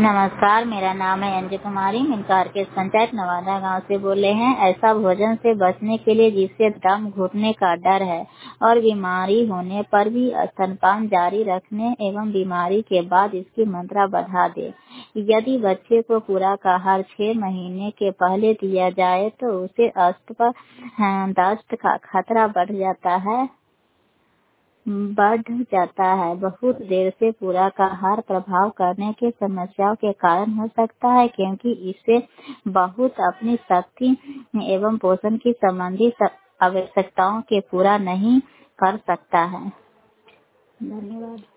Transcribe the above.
नमस्कार, मेरा नाम है अंजू कुमारी। मिनकार के पंचायत नवादा गांव से बोले हैं। ऐसा भोजन से बचने के लिए जिससे दम घुटने का डर है और बीमारी होने पर भी स्तनपान जारी रखने एवं बीमारी के बाद इसकी मात्रा बढ़ा दे। यदि बच्चे को पूरा आहार 6 महीने के पहले दिया जाए तो उसे दस्त का खतरा बढ़ जाता है। बहुत देर से पूरा आहार प्रभाव करने के समस्याओं के कारण हो सकता है, क्योंकि इससे बहुत अपनी शक्ति एवं पोषण की संबंधित आवश्यकताओं के पूरा नहीं कर सकता है। धन्यवाद।